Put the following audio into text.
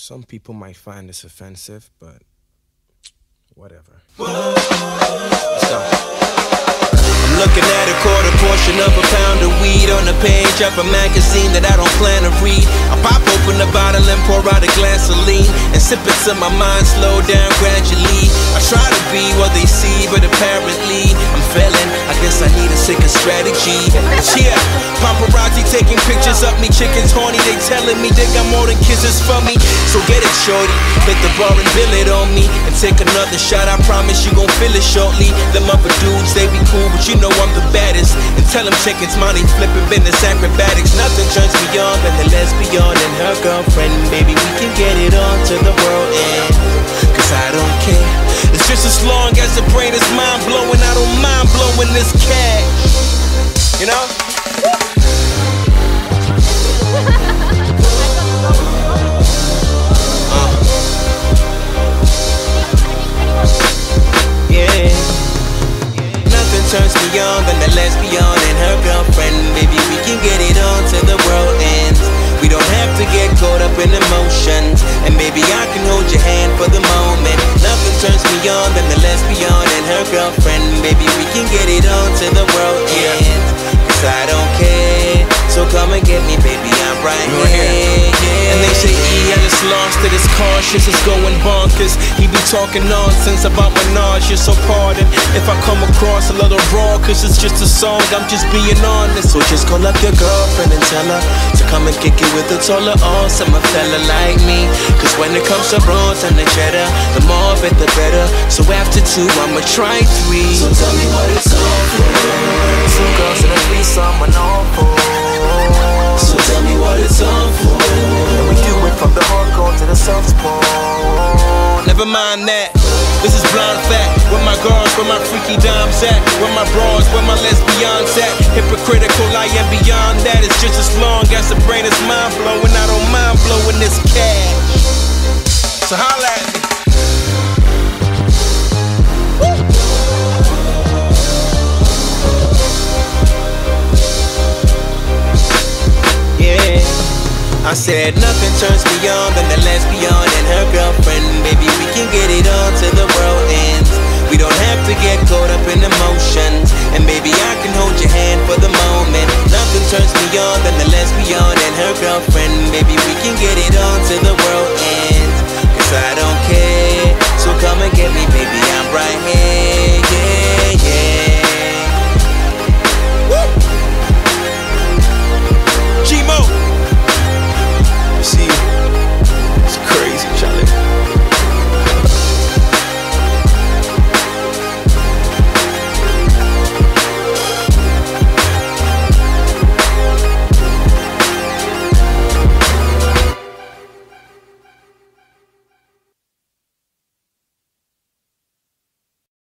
Some people might find this offensive, but whatever. I'm looking at a quarter portion of a pound of weed on the page of a magazine that I don't plan to read. I pop open the bottle and pour out a glass of lean and sip it till my mind slow down gradually. I try to be what they see, but apparently I'm failing. I guess I need a sicker strategy. Yeah, paparazzi taking pictures of me, chickens horny. They telling me they got more than kisses for me. So get it, shorty, hit the bar and bill it on me, and take another shot. I promise you gon' feel it shortly. Them other dudes, they be cool, but you know I'm the baddest. And tell them chickens money flipping business acrobatics. Nothing turns me on than the lesbian and her girlfriend. Baby, we can get it on to the world end, cause I don't care. It's just as long as the brain is mind blowing. I don't mind blowing this cash, you know? Yeah. Nothing turns me on than the lesbian and her girlfriend. Baby, we can get it on till the world ends. We don't have to get caught up in emotions, and maybe I can hold your hand for the moment. Nothing turns me on than the lesbian and her girlfriend. Baby, we can get it on till the world ends, cause I don't care. So come and get me, baby, I'm right here. Yeah. And they say I just lost it, it's cautious, it's going bonkers. He be talking nonsense about my nausea, so pardon if I come across a little raw, cause it's just a song, I'm just being honest. So just call up your girlfriend and tell her to come and kick it with a taller, awesome a fella like me. Cause when it comes to bronze and the cheddar, the more of it the better. So after two, I'ma try three. So tell me what it's all for. Two girls and a threesome and all four. So tell me what it's all for. And we do it from the hardcore to the soft porn. Never mind that, this is blind fact. Where my girls, where my freaky dimes at? Where my bras, where my lesbians at? Hypocritical, I am beyond that. It's just as long as the brain is mind blowing. I don't mind blowing this cash. So holla at me. I said nothing turns me on than the lesbian and her girlfriend. Baby, we can get it on till the world ends. We don't have to get caught up in emotions, and maybe I can hold your hand for the moment. Nothing turns me on than the lesbian and her girlfriend. Baby, we can get it on till the world ends, cause I don't care. So come and get me, baby, I'm right here, yeah.